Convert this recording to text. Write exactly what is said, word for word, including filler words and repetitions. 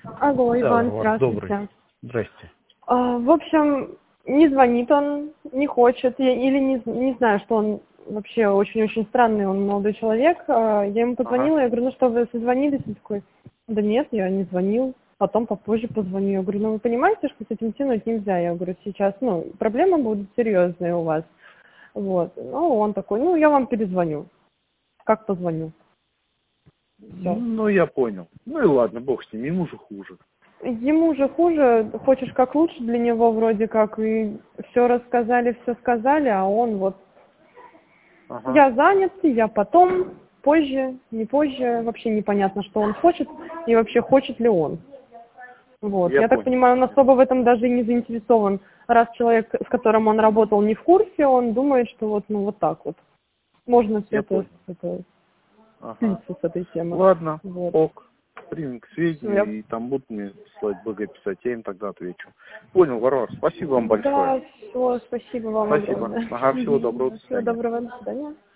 Алло, Да, Иван, Варвара, добрый. здравствуйте. Здрасте. А, в общем, не звонит он, не хочет, я, или не, не знаю, что он вообще очень-очень странный, он молодой человек. А, я ему Ага. позвонила, я говорю, ну что, вы созвонились? Он такой, да нет, я не звонил, потом попозже позвоню. Я говорю, ну вы понимаете, что с этим тянуть нельзя? Я говорю, сейчас, ну, проблемы будут серьезные у вас. Вот. Ну, он такой, ну, я вам перезвоню. Как позвоню? Все. Ну, я понял. Ну и ладно, бог с ним, ему же хуже. Ему же хуже, хочешь как лучше для него вроде как, и все рассказали, все сказали, а он вот, Ага. я занят, я потом, позже, не позже, вообще непонятно, что он хочет, и вообще хочет ли он. Вот. Я Я так понял. понимаю, он особо в этом даже и не заинтересован. Раз человек, с которым он работал, не в курсе, он думает, что вот, ну, вот так вот. Можно все Я это, понял. это Ага. слиться с этой темы. Ладно, Вот. ок. Примем к Всё, я... сведению, и там будут мне слать БГ писать, я им тогда отвечу. Понял, Варвар, спасибо вам Да, большое. все, спасибо вам Спасибо. огромное. Ага, всего доброго, до Всего свидания. доброго, до свидания.